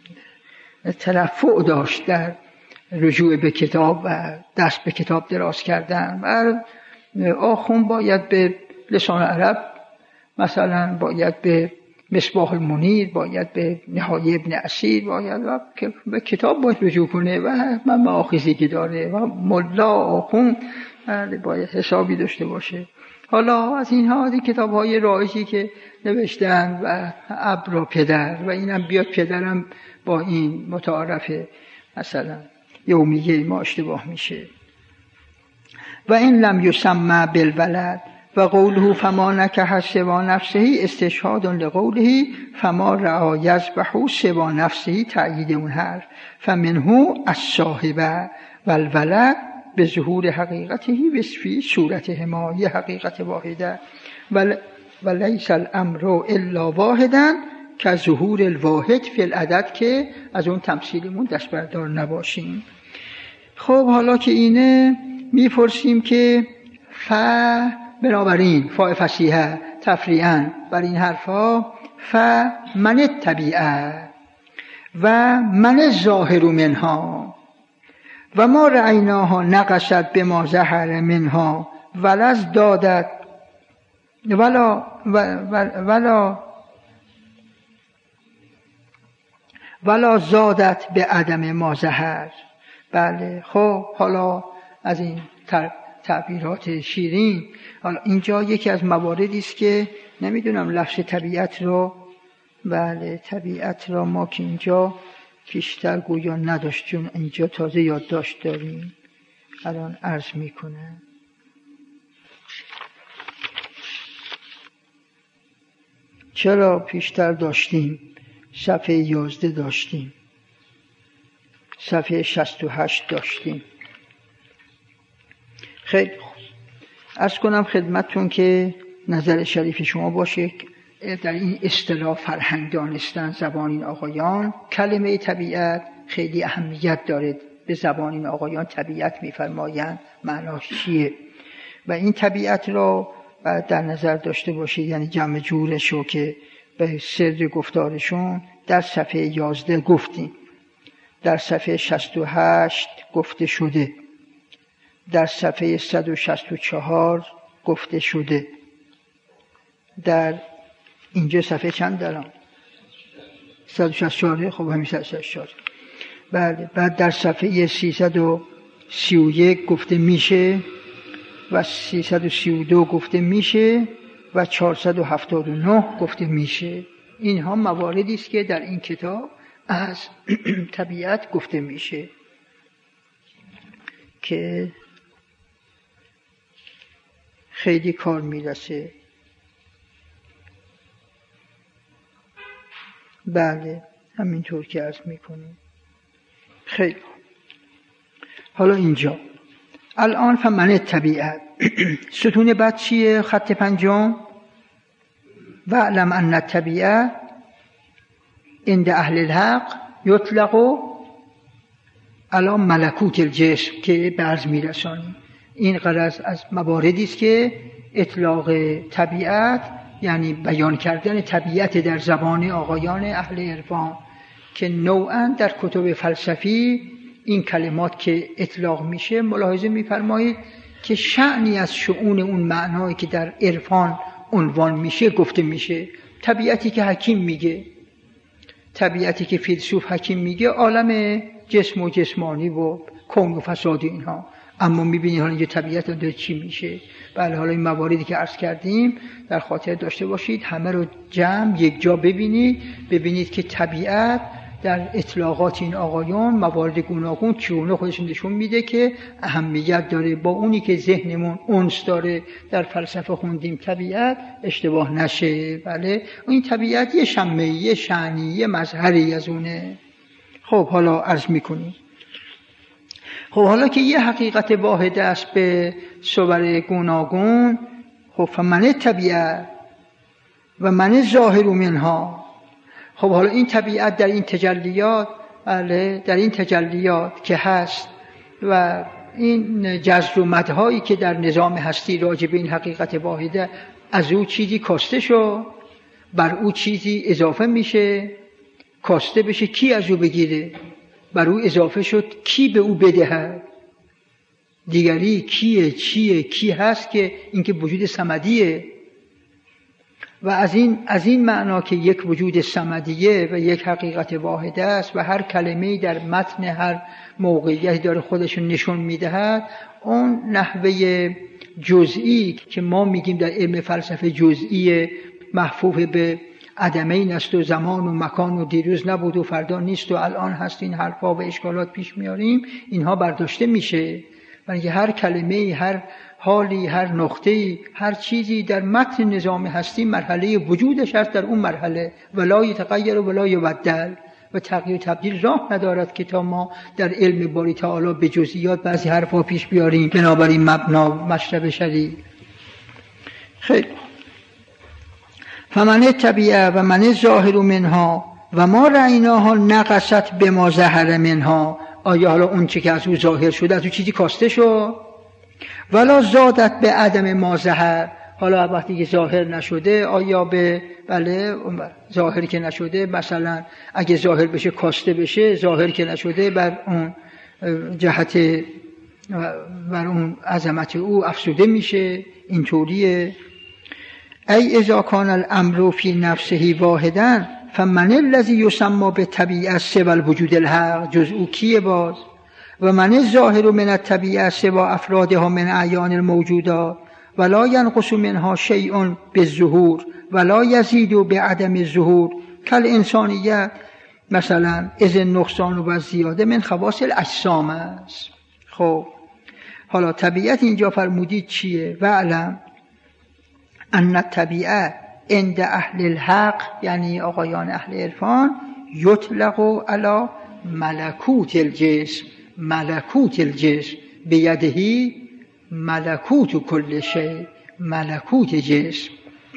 ترفع داشت در رجوع به کتاب و دست به کتاب دراز کردن. و آخون باید به لسان عرب مثلا باید به مصباح المنیر، باید به نهایه ابن اسیر، باید به کتاب باید رجوع کنه و من مآخذی که داره و ملا آخون باید حسابی داشته باشه. حالا از اینها از این کتاب های رایجی که نوشتن و ابرا پدر و اینم بیاد پدرم با این متعارفه مثلا یومیه ما اشتباه میشه. و این لم یسمى بالولد و قوله فما نکح سوى نفسه استشهاد لقوله فما رعا یذبح سوى نفسه تأیید اون حرف فمنه الصاحبه و الولد به ظهور حقیقته وصفی صورتهما یه حقیقت واحده و لیس الامر الا واحدا که ظهور الواحد فی العدد که از اون تمثیلمون دست بردار نباشیم. خب حالا که اینه میپرسیم که ف بنابراین فا فصیحه تفریعاً بر این حرفا ف من طبیعه و من ظاهر منها و ما رأیناها نقصت به ما ظهر منها ولز دادت ولا ولا ولا زادت به عدم ما ظهر. بله خب حالا از این تعبیرات شیرین حالا اینجا یکی از مواردی است که نمیدونم لفظ طبیعت رو بله طبیعت را ما که اینجا پیشتر گویا نداشت چون اینجا تازه یادداشت داریم الان عرض میکنه. چرا پیشتر داشتیم صفحه یازده داشتیم صفحه شصت و هشت داشتیم. خیلی خوب، عرض کنم خدمتتون که نظر شریف شما باشه در این اصطلاح فرهنگ دانستن زبان این آقایان. کلمه طبیعت خیلی اهمیت داره. به زبان این آقایان طبیعت میفرمایند، معناش چیه؟ و این طبیعت را باید در نظر داشته باشید، یعنی جمع جورش رو که به سر گفتارشون در صفحه یازده گفتیم، در صفحه شصت و هشت گفته شده، در صفحه صد و شصت و چهار گفته شده، در اینجا صفحه چند دارم؟ صد و شصت و چهار. خب همین صد و شصت و چهار. بله. بعد در صفحه سیصد و سی و یک گفته میشه و سیصد و سی و دو گفته میشه و چهارصد و هفتاد و نه گفته میشه. اینها مواردی است که در این کتاب از طبیعت گفته میشه که خیلی کار میرسه. بله همینطور که عرض میکنیم. خیلی حالا اینجا الان فمن طبیعت ستون بعد چیه؟ خط پنجم و علم ان الطبیعه عند اهل الحق یطلق علی ملکوت الجسم که برز میرسانیم. این غرض از مواردی است که اطلاق طبیعت یعنی بیان کردن طبیعت در زبان آقایان اهل عرفان که نوعا در کتب فلسفی این کلمات که اطلاق میشه ملاحظه میفرمایید که شأنی از شؤون اون معنایی که در عرفان عنوان میشه گفته میشه. طبیعتی که حکیم میگه، طبیعتی که فیلسوف حکیم میگه عالم جسم و جسمانی و کون و فساد اینها. اما میبینید حالا اینجا طبیعت داره چی میشه. بله حالا این مواردی که عرض کردیم در خاطر داشته باشید، همه رو جمع یک جا ببینید، ببینید که طبیعت در اطلاقات این آقایان موارد گوناگون چونه خودشون نشون میده که اهمیت داره. با اونی که ذهنمون انس داره در فلسفه خوندیم طبیعت اشتباه نشه. بله این طبیعت یه شمه، یه شأنی، یه مظهری از اونه. خب حالا عرض میکنیم. خب حالا که یه حقیقت واحد است به صور گوناگون، خب فمن طبیعت و من ظاهر منها. خب حالا این طبیعت در این تجلیات، بله در این تجلیات که هست و این جزر و مدهایی که در نظام هستی راجع به این حقیقت واحده، از او چیزی کاسته شد، بر او چیزی اضافه میشه. کاسته بشه کی از او بگیره؟ بر او اضافه شد کی به او بدهد؟ دیگری کیه؟ چیه؟ کی هست که اینکه وجود صمدیه؟ و از این از این معنا که یک وجود صمدیه و یک حقیقت واحده است و هر کلمه‌ای در متن هر موقعیتی داره خودشون نشون میدهد، اون نحوه جزئی که ما میگیم در علم فلسفه جزئی محفوظ به عدمین است و زمان و مکان و دیروز نبود و فردا نیست و الان هست، این حرفا و اشکالات پیش میاریم، اینها برداشته میشه. برای هر کلمه‌ای، هر حالی، هر نقطه‌ای، هر چیزی در متن نظام هستی مرحله وجودش هست در اون مرحله، ولا یتغیر ولا یبدل، و تغییر و تبدیل راه ندارد که تا ما در علم باری تعالی به جزئیات بعضی حرفا پیش بیاریم بنابراین مبنا مشرب شدید. خیلی فمن طبیعه و من ظاهر منها و ما رأیناها نقصت به ما ظهر منها. آیا حالا اون چی که از او ظاهر شده از او چیزی کاسته شد؟ ولا زادت به عدم ما ظهر. حالا وقتی که ظاهر نشده آیا به بله ظاهر که نشده، مثلا اگه ظاهر بشه کاسته بشه، ظاهر که نشده بر اون جهت بر اون عظمت او افسوده میشه. اینطوریه. ای اذا کان الامر فی نفسه واحدا فمن الذی یسمى بالطبیعه سوى الوجود الحق. جز او کیه باز؟ و من ظاهر من الطبیعه سوى افرادها من اعیان الموجودات ولا ینقص منها شیء بالظهور ولا یزید بعدم الظهور کالانسانیت مثلا اذ النقصان و الزیاده من خواص الاجسام است. خب حالا طبیعت اینجا فرمودید چیه؟ و علم ان الطبیعه عند اهل الحق، یعنی آقایان اهل عرفان، یطلق علی ملکوت الجسم ملکوت الجسم بیدهی ملکوت کل شیء ملکوت جسم.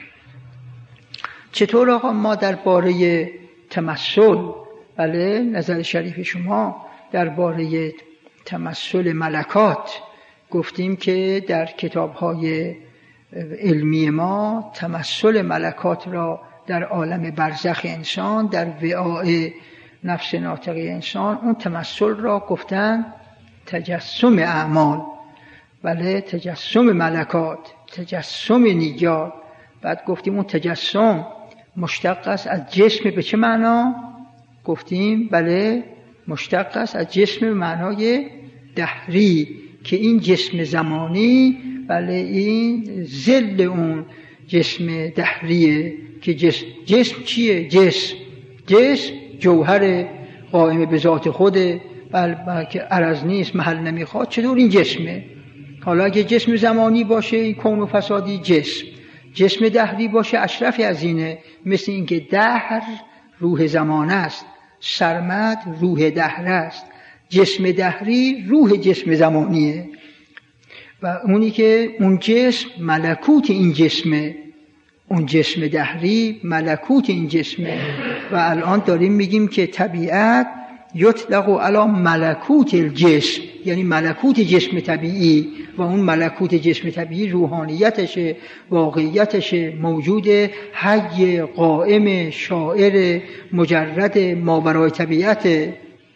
چطور آقا ما درباره تمثل، بله نظر شریف شما درباره تمثل ملکات گفتیم که در کتاب‌های علمی ما تمثل ملکات را در عالم برزخ انسان، در وعاء نفس ناطقه انسان، اون تمثل را گفتن تجسم اعمال، بله تجسم ملکات، تجسم نیجات. بعد گفتیم اون تجسم مشتق است از جسم. به چه معنا؟ گفتیم بله مشتق است از جسم به معنای دهری، که این جسم زمانی بله این ظل اون جسم دهریه. که جسم, جسم چیه؟ جسم جسم جوهر قائم به ذات خوده، بله که عرض نیست محل نمیخواد. چطور این جسمه؟ حالا اگه جسم زمانی باشه این کون و فسادی جسم، جسم دهری باشه اشرفی از اینه. مثل این که دهر روح زمان است، سرمد روح دهر است، جسم دهری روح جسم زمانیه. و اونی که اون جسم ملکوت این جسمه، اون جسم دهری ملکوت این جسمه. و الان داریم میگیم که طبیعت یطلق علی ملکوت الجسم، یعنی ملکوت جسم طبیعی. و اون ملکوت جسم طبیعی روحانیتشه، واقعیتشه، موجود حی قائم شاعر مجرد ماورای طبیعته.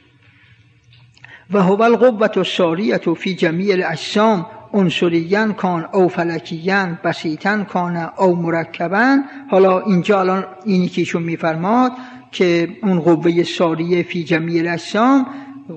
و هو القوة الساریة فی جمیع الاجسام عنصریاً کان او فلکیاً بسیطاً کان او مرکباً. حالا اینجا الان اینی که ایشون میفرماد که اون قوه ساریه فی جمیع الاجسام،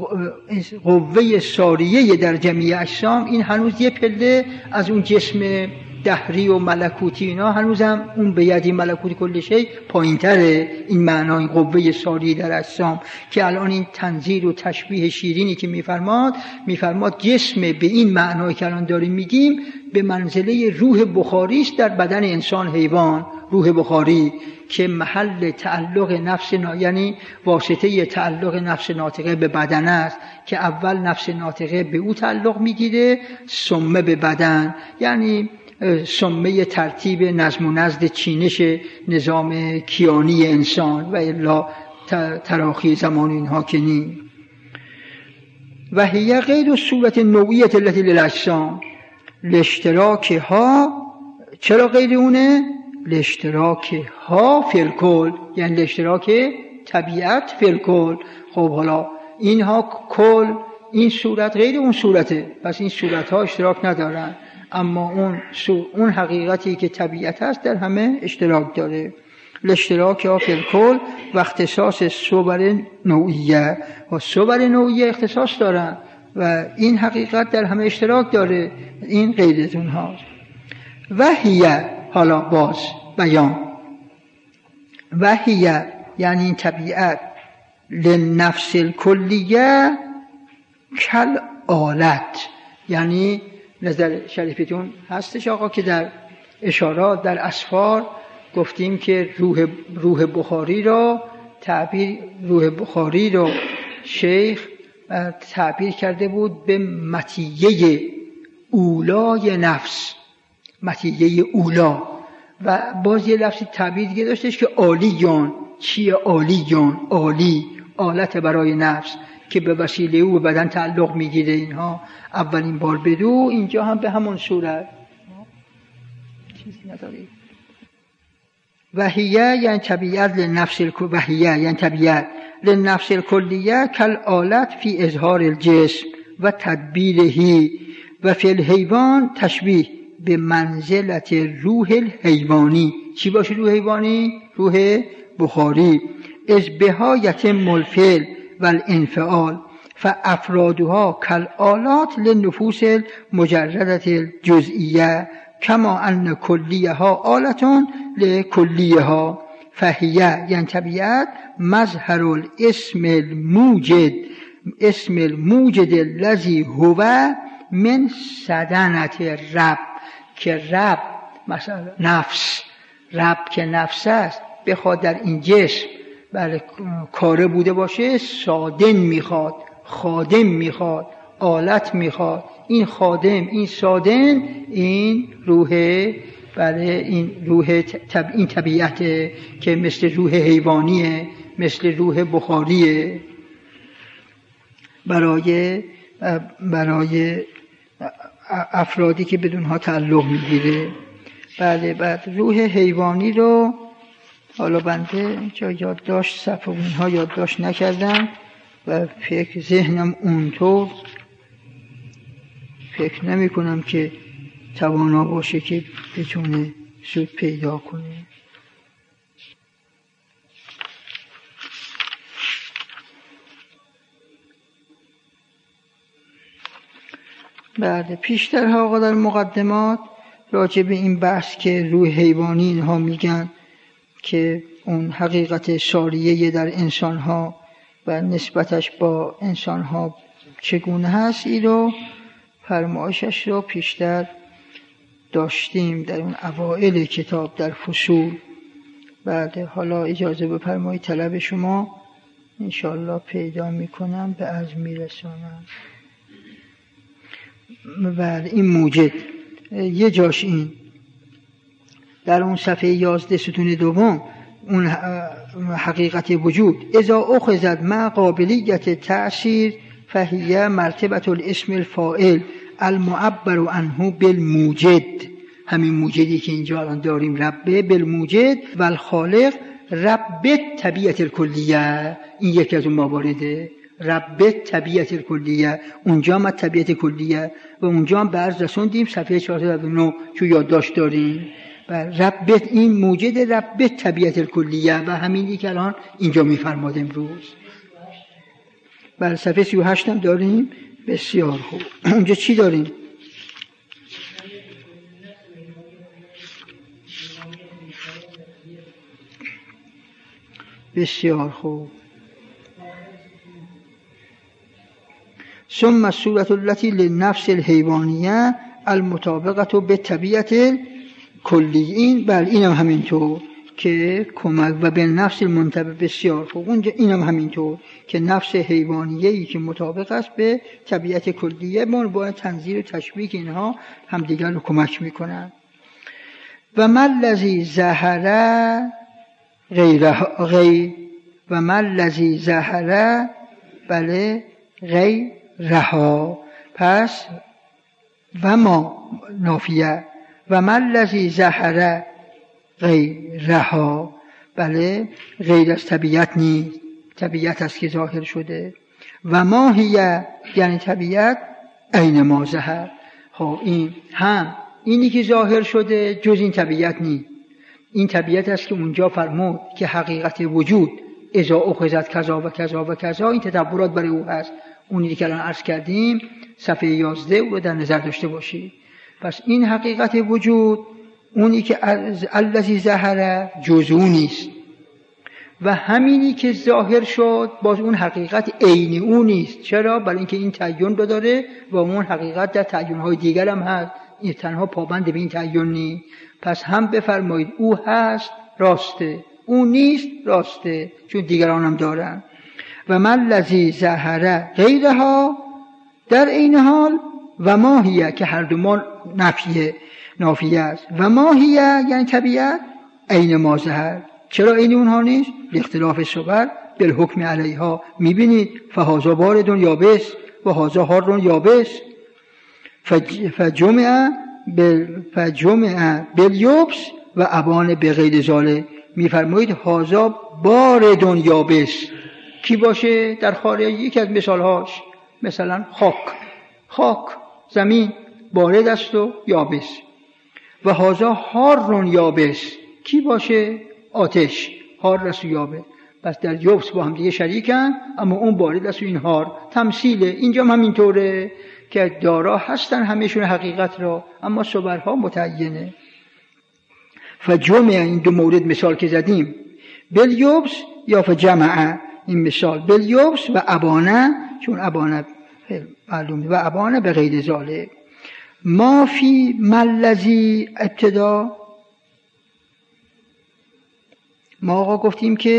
قوه ساریه در جمیع اجسام، این هنوز یه پله از اون جسم دهری و ملکوتی اینا، هنوزم اون به یدی ملکوتی کل شیء پایین تره. این معنای قوه ساریه در اجسام که الان این تنظیر و تشبیه شیرینی که میفرماد میفرماد جسم به این معنایی که الان داریم میگیم به منزله روح بخاری است در بدن انسان حیوان. روح بخاری که محل تعلق نفس نا... یعنی واسطه تعلق نفس ناطقه به بدن است، که اول نفس ناطقه به او تعلق میگیره، ثم به بدن، یعنی سمه ترتیب نظم و نزد چینش نظام کیانی انسان و الا تراخی زمان اینها که نی. و هی غیر صورت نوعیت التي للاجسام لاشتراکها. چرا غیر اونه؟ لاشتراکها فی الکل، یعنی لاشتراک طبیعت فی الکل. خب حالا اینها کل، این صورت غیر اون صورته، پس این صورت ها اشتراک ندارن، اما اون اون حقیقتی که طبیعت است در همه اشتراک داره. لاشتراک ها فی الکل و اختصاص صور نوعیه، و صور نوعیه اختصاص دارن و این حقیقت در همه اشتراک داره. این غیر اونهاست. و هیه، حالا باز بیان، و هیه یعنی این طبیعت لنفس الکلیه کل آلت، یعنی نظر شریفتون هستش آقا که در اشارات در اسفار گفتیم که روح روح بخاری را تعبیر روح بخاری را شیخ تعبیر کرده بود به مطیه اولای نفس، مطیه اولا. و باز یه لفظی تعبیر دیگه داشتش که عالیون. چیه عالیون؟ عالی، آلت برای نفس که به وسیله او به بدن تعلق میگیره. اینها اولین بار بدو، اینجا هم به همون صورت چیزی نداری. وحیه یعنی طبیعت لنفس الکل، وحیه یعنی طبیعت لنفس الکلیه کل آلت فی اظهار الجسم و تدبیرهی و فی الحیوان تشبیه به منزلت روح الحیوانی. چی باشه روح حیوانی؟ روح بخاری. از بهایت ملفل و الانفعال فافرادها کالآلات للنفوس المجردة الجزئیه کما ان کلیها آلتون لکلیها. فهیه یعنی طبیعت مظهر الاسم الموجد، اسم الموجد الذي هو من صدنت رب، که رب مثلا نفس، رب که نفس است بخواد در این جسم بله کاره بوده باشه سادن میخواد، خادم میخواد، آلت میخواد. این خادم، این سادن، این روح، بله این روح طب... این طبیعته که مثل روح حیوانیه، مثل روح بخاریه برای برای افرادی که بدون ها تعلق میگیره. بله بعد روح حیوانی رو حالا بنده جا یادداشت صفحه اونها یادداشت نکردم و فکر ذهنم اونطور فکر نمی کنم که توانا باشه که بتونه سود پیدا کنه. بعد پیشتر آقا در مقدمات راجع به این بحث که روح حیوانی اینها میگن که اون حقیقت ساریه در انسانها و نسبتش با انسانها چگونه هست، این رو فرمایشش رو پیشتر داشتیم در اون اوائل کتاب در فصول. بعد حالا اجازه بفرمایید طلب شما انشاءالله پیدا میکنم به از میرسانم. بعد این موجد یه جاش این در اون صفحه یازده ستون دوم اون حقیقت وجود اذا اخذت مع قابلیت تأثیر فهیه مرتبه الاسم الفاعل المعبر عنه بالموجد. همین موجدی که اینجا الان داریم ربه بالموجد و الخالق رب طبیعت الکلیه. این یکی از اون موارده رب طبیعت الکلیه. اونجا هم طبیعت کلیه و اونجا هم برز رسوندیم صفحه چهارصد و نه چو یادداشت داریم. و رب این موجد رب طبیعت الکلیه و همینی که الان اینجا میفرماد امروز. بر صفحه سی و هشت هم داریم. بسیار خوب. اونجا چی داریم؟ بسیار خوب. ثم الصورة التي للنفس الحیوانیه المطابقة به طبیعت کلی. این بله اینم همینطور که کمک و به نفس المنطبق. بسیار خوب. اونجا اینم همینطور که نفس حیوانیه‌ای که مطابق است به طبیعت کلیه من با تنظیر و تشبیه اینها همدیگر رو کمک میکنن. و من الذی ظهر غیر غیر و من الذی ظهر بله غیرها. پس و ما نافیه و من الذی ظهر غیرها بله غیر از طبیعت نیست، طبیعت است که ظاهر شده. و ما هیه یعنی طبیعت عین ما ظهر. خب این هم اینی که ظاهر شده جز این طبیعت نیست. این طبیعت است که اونجا فرمود که حقیقت وجود اذا اخذت کذا و کذا و کذا. این تدبرات برای او هست. اونی که الان عرض کردیم صفحه یازده رو در نظر داشته باشید. پس این حقیقت وجود اونی که الذی ظهر جز اون نیست و همینی که ظاهر شد باز اون حقیقت عین اون نیست. چرا؟ برای اینکه این تعین رو داره و اون حقیقت در تعین‌های دیگر هم هست. این تنها پابند به این تعین نیست. پس هم بفرمایید او هست راسته، او نیست راسته، چون دیگران هم دارن. و من الذی ظهر غیرها در این حال و ما هیه که هر دو ما نفیه نافیه است. و ما هیه یعنی طبیعت عین ما ظهر. چرا عین اونها نیست؟ اختلاف صور بالحکم علیها. میبینید فهذا بارد یابس و هذا حار یابس. فجمع فجمع بالیبس و ابان بغیر ذالک. میفرمایید هذا بارد یابس کی باشه در خارج؟ یکی از مثالهاش مثلا خاک. خاک زمین بارد است و یابس. و هذا حار یابس کی باشه؟ آتش. حار است و یابس. پس در یابس با هم دیگه شریکن اما اون بارد است و این حار. تمثیله. اینجا هم همینطوره که دارا هستن همهشون حقیقت را اما صورها متعینه. فجمع این دو مورد مثال که زدیم بالیبس یا فجمع این مثال بالیبس و ابانه چون ابانه معلومه و ابانه به غیر ذالک. ما فی ملذی ابتدا ما آقا گفتیم که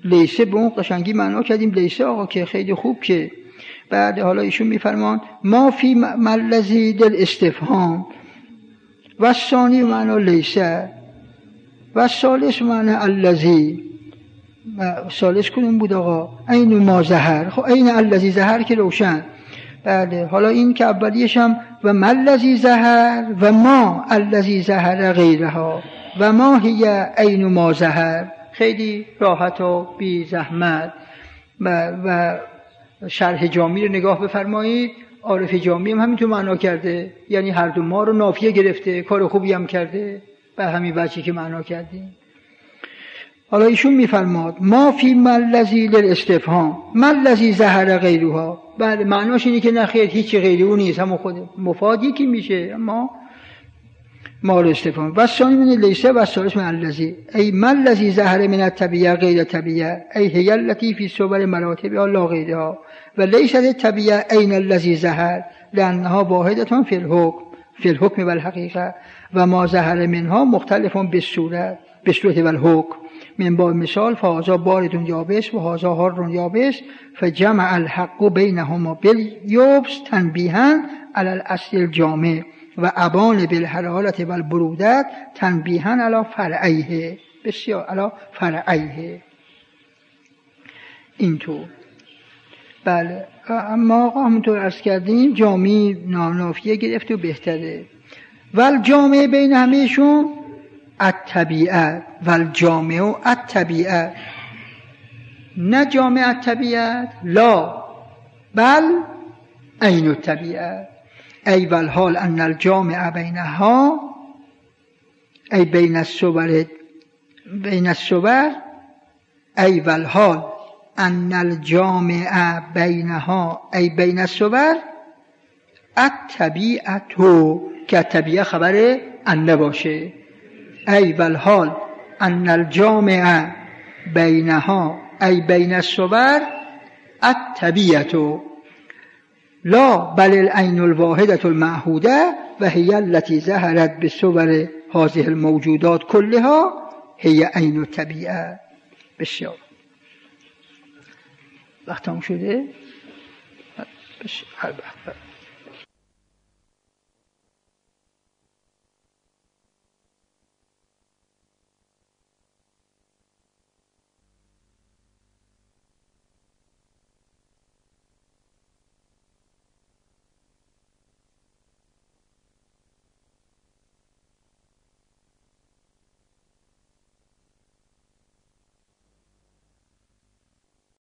لیسه به اون قشنگی معنا کردیم لیسه آقا که خیلی خوب که بعد حالا ایشون میفرمان ما فی ملذی دل استفهام و ثانی معنا لیسه و ثالث معنا الذی ثالث کدوم بود آقا عین ما ظهر خب عین الذی ظهر که روشن بله حالا این که اولیش هم و ملذی ظهر و ما الذی ظهر غیرها و ما هی عین ما ظهر خیلی راحت و بی زحمت و, و شرح جامی رو نگاه بفرمایید عارف جامی هم همینطور معنا کرده یعنی هر دو ما رو نافیه گرفته کار خوبی هم کرده به همین وجهی که معنا کردیم. حالا ایشون میفرماد ما فی ملذی للاستفهام ملذی ظهر غیرها بله معناش اینه که نخیر هیچ غیری اون نیست همون خود مفادی که میشه اما ما رو استفهام و ثانی من لیسه و ثالث من الذی ای ملذی ظهر من الطبیعه غیر طبیعه ای هی التي فی صور مراتب لا غیرها و لیست الطبیعه عین الذی ظهر لانها واحده فی الحکم فی الحکم و الحقیقه و ما ظهر منها مختلف بالصورت بالصورت و الحکم من باب مثال فهذا بارد یابس و هذا حار یابس فجمع الحق بینهما بالیبس تنبیها علی الاصل الجامع و ابان بالحرارت و البرودت تنبیها علی فرعیه بسیار علی فرعیه اینطور بله اما آقا همونطور عرض کردیم جامعی نانافیه گرفت و بهتره والجامع بین همهشون الطبیعه والجامع الطبیعه نه جامع الطبیعه لا بل عین الطبیعه ای والحال ان الجامع بینها ای بین الصور بین الصور ای والحال ان الجامع بینها ای بین الصور الطبیعه که الطبیعه خبر ان باشه ای والحال ان الجامع بینها ای بین الصور الطبیعه لا بل العین الواحده المعهوده و هی التي ظهرت بصور هذه الموجودات كلها هي عین الطبیعه. بسیار وقت هم شده بسیار